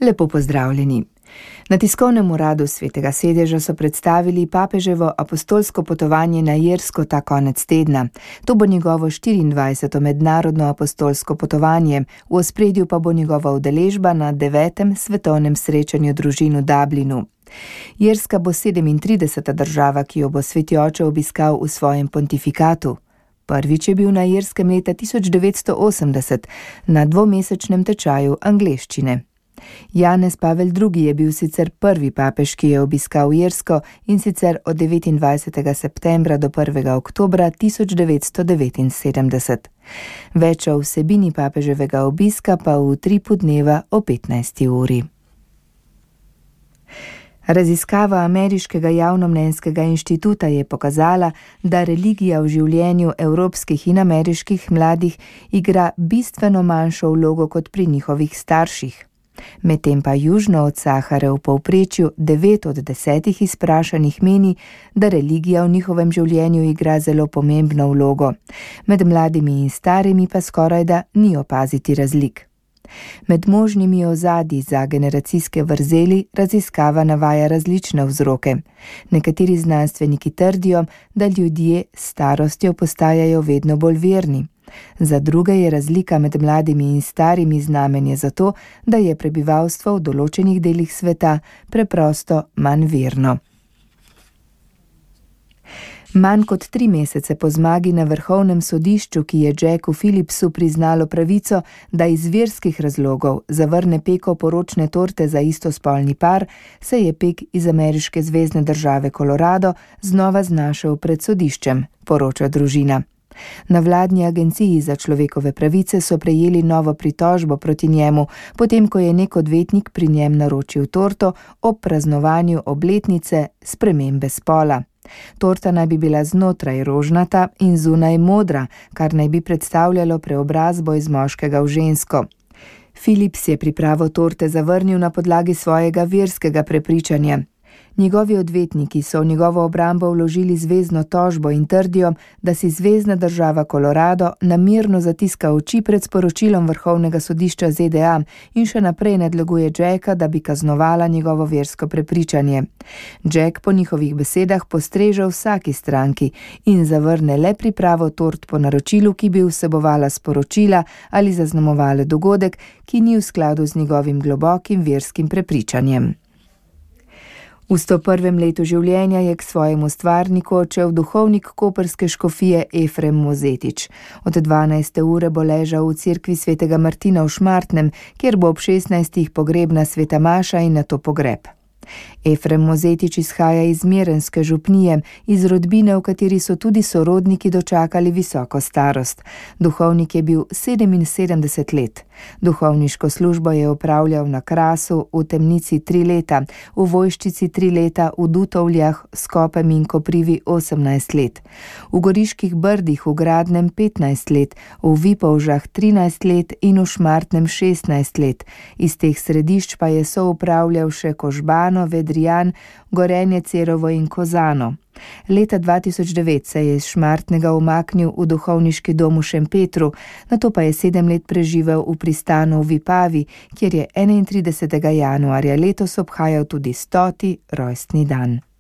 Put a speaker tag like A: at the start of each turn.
A: Lepo pozdravljeni. Na tiskovnem uradu Svetega sedeža so predstavili papeževo apostolsko potovanje na Irsko ta konec tedna. To bo njegovo 24. mednarodno apostolsko potovanje, v ospredju pa bo njegova udeležba na 9. svetovnem srečanju družin v Dublinu. Irska bo 37. država, ki jo bo sveti oče obiskal v svojem pontifikatu. Prvič je bil na Irskem leta 1980 na dvomesečnem tečaju angleščine. Janez Pavel II. Je bil sicer prvi papež, ki je obiskal Irsko, in sicer od 29. septembra do 1. oktobra 1979. Več o vsebini papeževega obiska pa v Utripu dneva o 15. uri. Raziskava Ameriškega javnomnenjskega inštituta je pokazala, da religija v življenju evropskih in ameriških mladih igra bistveno manjšo vlogo kot pri njihovih starših. Medtem pa južno od Sahare v povprečju 9 od 10 izprašanih meni, da religija v njihovem življenju igra zelo pomembno vlogo. Med mladimi in starimi pa skorajda ni opaziti razlik. Med možnimi ozadji za generacijske vrzeli raziskava navaja različne vzroke. Nekateri znanstveniki trdijo, da ljudje s starostjo postajajo vedno bolj verni. Za druge je razlika med mladimi in starimi znamenje za to, da je prebivalstvo v določenih delih sveta preprosto manj verno. Manj kot 3 mesece po zmagi na vrhovnem sodišču, ki je Jacku Phillipsu priznalo pravico, da iz verskih razlogov zavrne peko poročne torte za istospolni par, se je pek iz ameriške zvezne države Colorado znova znašel pred sodiščem, poroča družina. Na vladni agenciji za človekove pravice so prejeli novo pritožbo proti njemu, potem ko je nek odvetnik pri njem naročil torto ob praznovanju obletnice spremembe spola. Torta naj bi bila znotraj rožnata in zunaj modra, kar naj bi predstavljalo preobrazbo iz moškega v žensko. Phillips je pripravo torte zavrnil na podlagi svojega verskega prepričanja. Njegovi odvetniki so v njegovo obrambo vložili zvezno tožbo in trdijo, da si zvezna država Colorado namerno zatiska oči pred sporočilom Vrhovnega sodišča ZDA in še naprej nadleguje Jacka, da bi kaznovala njegovo versko prepričanje. Jack po njihovih besedah postreže vsaki stranki in zavrne le pripravo tort po naročilu, ki bi vsebovala sporočila ali zaznamovale dogodek, ki ni v skladu z njegovim globokim verskim prepričanjem. V 101. letu življenja je k svojemu stvarniku odšel duhovnik koprske škofije Efrem Mozetič. Od 12. ure bo ležal v cerkvi svetega Martina v Šmartnem, kjer bo ob 16. pogrebna sveta maša in nato pogreb. Efrem Mozetič izhaja iz Mirenske župnije, iz rodbine, v kateri so tudi sorodniki dočakali visoko starost. Duhovnik je bil 77 let. Duhovniško službo je opravljal na Krasu, v Temnici 3 leta, v Vojščici 3 leta, v Dutovljah, Skopem in Koprivi 18 let. V Goriških Brdih v Gradnem 15 let, v Vipolžah 13 let in v Šmartnem 16 let. Iz teh središč pa je soupravljal še Kožbano, Vedrijan, Gorenje, Cerovo in Kozano. Leta 2009 se je iz Šmartnega umaknil v duhovniški dom v Šempetru, nato pa je 7 let preživel v pristanu v Vipavi, kjer je 31. januarja letos obhajal tudi 100. rojstni dan.